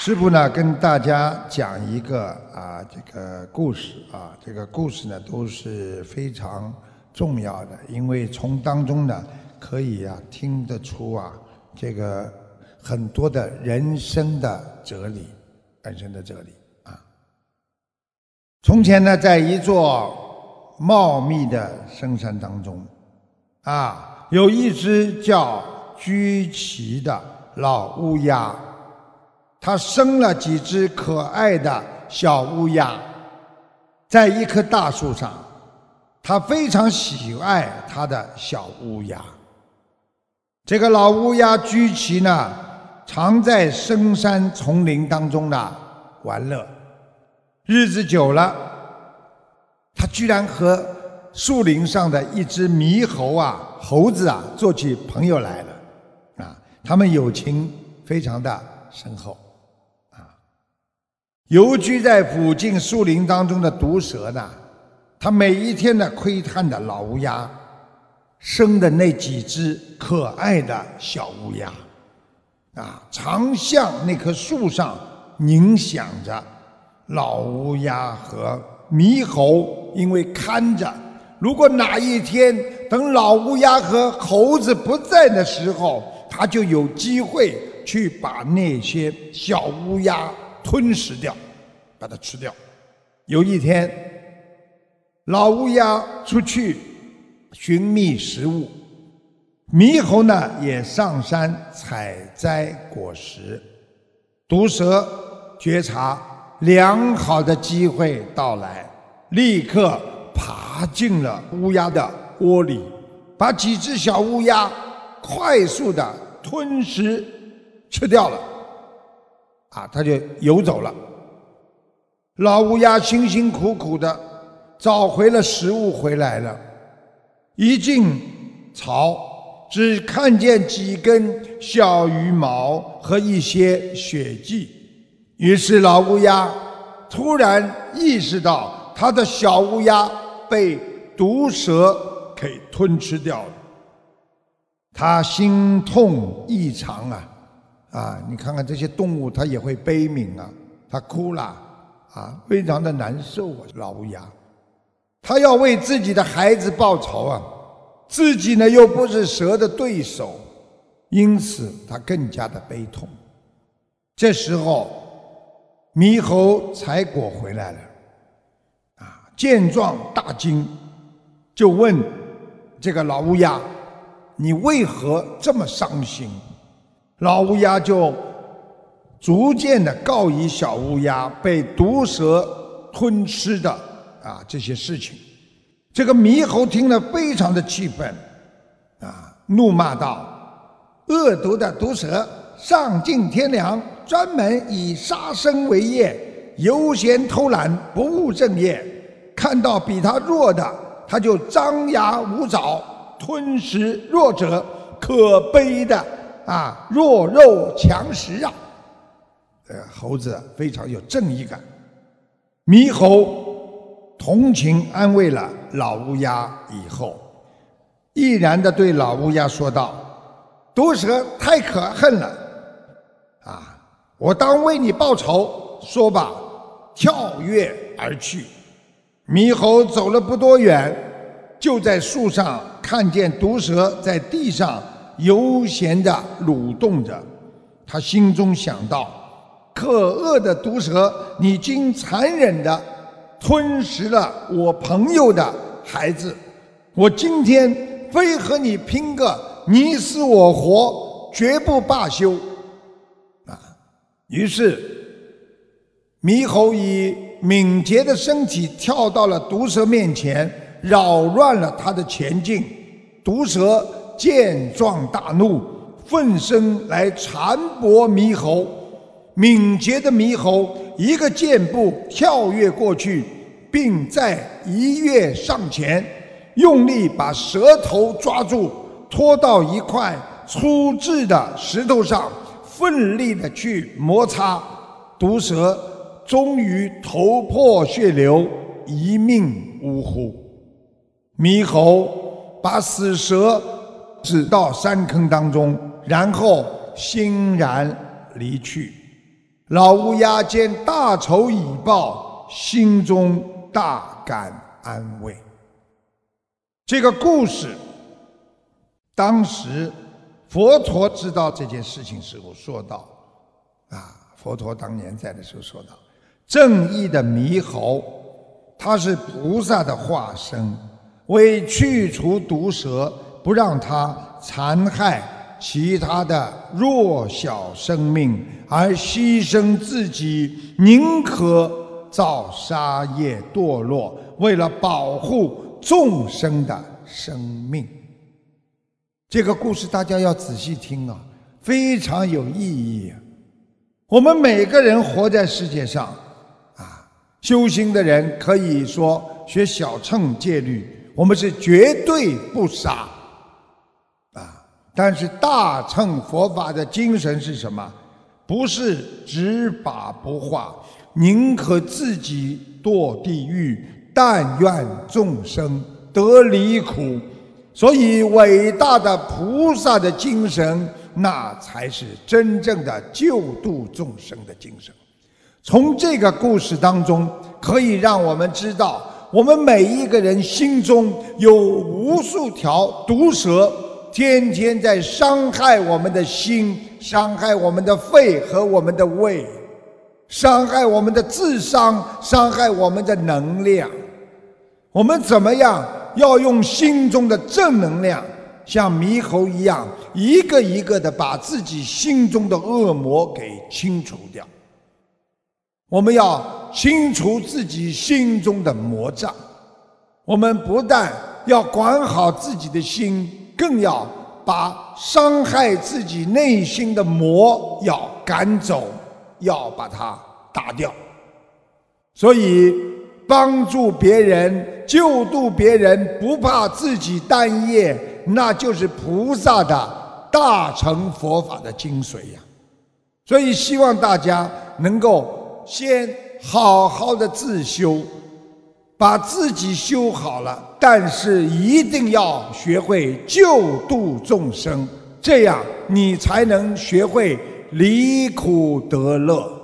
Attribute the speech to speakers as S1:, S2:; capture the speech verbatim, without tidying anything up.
S1: 师父呢，跟大家讲一个啊这个故事啊，这个故事呢都是非常重要的，因为从当中呢可以啊听得出啊这个很多的人生的哲理，人生的哲理啊。从前呢，在一座茂密的深山当中，啊，有一只叫居奇的老乌鸦。他生了几只可爱的小乌鸦，在一棵大树上，他非常喜爱他的小乌鸦。这个老乌鸦居奇呢，常在深山丛林当中呢玩乐，日子久了，他居然和树林上的一只猕猴啊、猴子啊做起朋友来了，啊，他们友情非常的深厚。游居在附近树林当中的毒蛇呢，它每一天呢窥探的老乌鸦生的那几只可爱的小乌鸦，啊，常向那棵树上凝想着。老乌鸦和猕猴因为看着，如果哪一天等老乌鸦和猴子不在的时候，它就有机会去把那些小乌鸦吞噬掉，把它吃掉。有一天，老乌鸦出去寻觅食物，猕猴呢也上山采摘果实。毒蛇觉察良好的机会到来，立刻爬进了乌鸦的窝里，把几只小乌鸦快速的吞食吃掉了。啊，它就游走了。老乌鸦辛辛苦苦的找回了食物回来了，一进巢，只看见几根小羽毛和一些血迹。于是老乌鸦突然意识到，他的小乌鸦被毒蛇给吞吃掉了。他心痛异常啊！啊，你看看这些动物，它也会悲悯啊，它哭了啊，非常的难受啊。老乌鸦，它要为自己的孩子报仇啊，自己呢又不是蛇的对手，因此它更加的悲痛。这时候，猕猴采果回来了，啊，见状大惊，就问这个老乌鸦：“你为何这么伤心？”老乌鸦就逐渐的告以小乌鸦被毒蛇吞吃的啊这些事情。这个猕猴听了非常的气愤，啊，怒骂道：“恶毒的毒蛇，丧尽天良，专门以杀生为业，悠闲偷懒，不务正业。看到比他弱的，他就张牙舞爪，吞食弱者，可悲的啊，弱肉强食啊！”呃，猴子非常有正义感。猕猴同情安慰了老乌鸦以后，毅然地对老乌鸦说道：“毒蛇太可恨了，啊，我当为你报仇。”说罢，跳跃而去。猕猴走了不多远，就在树上看见毒蛇在地上悠闲地蠕动着。他心中想到：可恶的毒蛇，你竟残忍地吞食了我朋友的孩子，我今天非和你拼个你死我活，绝不罢休！啊！于是猕猴以敏捷的身体跳到了毒蛇面前，扰乱了他的前进。毒蛇见状大怒，奋身来缠搏猕猴。敏捷的猕猴一个箭步跳跃过去，并再一跃上前，用力把蛇头抓住，拖到一块粗制的石头上，奋力的去摩擦。毒蛇终于头破血流，一命呜呼。猕猴把死蛇指到山坑当中，然后欣然离去。 老乌鸦见大仇已报，心中大感安慰。这个故事，当时佛陀知道这件事情时候说道：啊，佛陀当年在的时候说道，正义的猕猴，它是菩萨的化身，为去除毒蛇，不让它残害其他的弱小生命，而牺牲自己，宁可造杀业堕落，为了保护众生的生命。这个故事大家要仔细听啊，非常有意义啊。我们每个人活在世界上啊，修行的人可以说学小乘戒律，我们是绝对不杀啊。但是大乘佛法的精神是什么？不是只把不化，宁可自己堕地狱，但愿众生得离苦。所以伟大的菩萨的精神，那才是真正的救度众生的精神。从这个故事当中，可以让我们知道，我们每一个人心中有无数条毒蛇，天天在伤害我们的心，伤害我们的肺和我们的胃，伤害我们的智商，伤害我们的能量。我们怎么样要用心中的正能量，像猕猴一样，一个一个的把自己心中的恶魔给清除掉。我们要清除自己心中的魔障。我们不但要管好自己的心，更要把伤害自己内心的魔要赶走，要把它打掉。所以帮助别人，救度别人，不怕自己担业，那就是菩萨的大乘佛法的精髓呀。所以希望大家能够先好好的自修，把自己修好了，但是一定要学会救度众生，这样你才能学会离苦得乐。